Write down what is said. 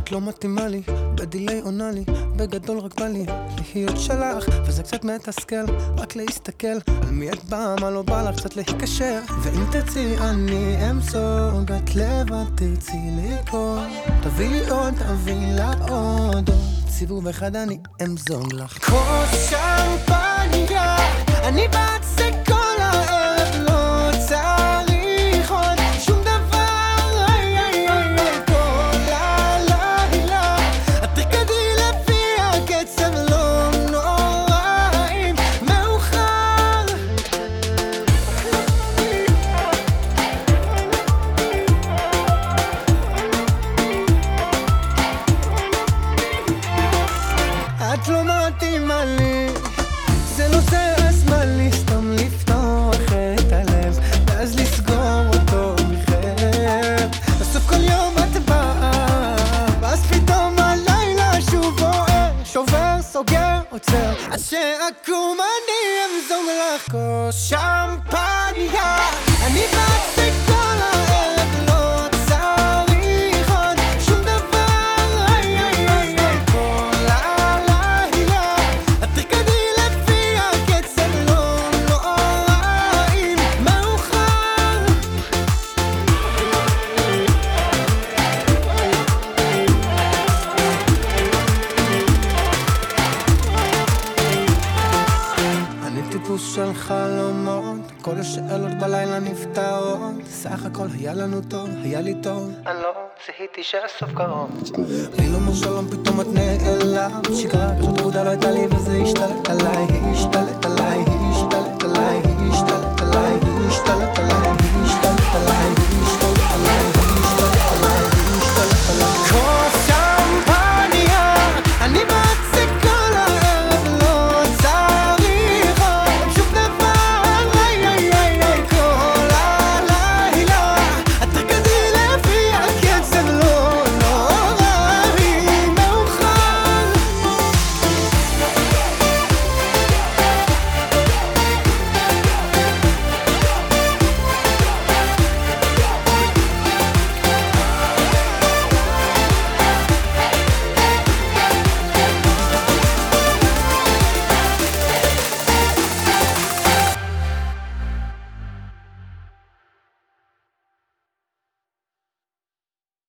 את לא מתאימה לי, בדילי עונה לי, בגדול רק בא לי להיות שלך, וזה קצת מתסכל, רק להסתכל על מי את באה, מה לא בא לך, קצת להיקשר. ואם תרצי אני אמסוג, את לבד תרצי לקרוא, תביא לי עוד, תביא לה עוד סיבוב אחד אני אמזוג לך. כוס שמפניה, אני בת זה כל הערב, לא צריך עוד שום דבר, כל הלילה את תרקדי לפי הקצב, לא נורא אם מאוחר. את לא מתאימה לי, זה לא זה הזמן לי סתם לפתוח את הלב ואז לסגור אותו מחר. בסוף כל יום את באה, ואז פתאום הלילה שוב בוער, שובר, סוגר, עוצר, אז שאקום אני אמזוג לך כוס שמפניה. אני בת זה כל הערב, לא צריך עוד שום דבר, כל הלילה את תרקדי לפי הקצב, לא נורא אם מאוחר. אני טיפוס של חלומות, כל השאלות בלילה נפתרות, סך הכל היה לנו טוב, היה לי טוב, אני לא זיהיתי שהסוף קרוב. לי לא מור שלום, פתאום את נעלם, שגרה כזאת פרודה לא הייתה לי וזה השתלט עליי, השתלט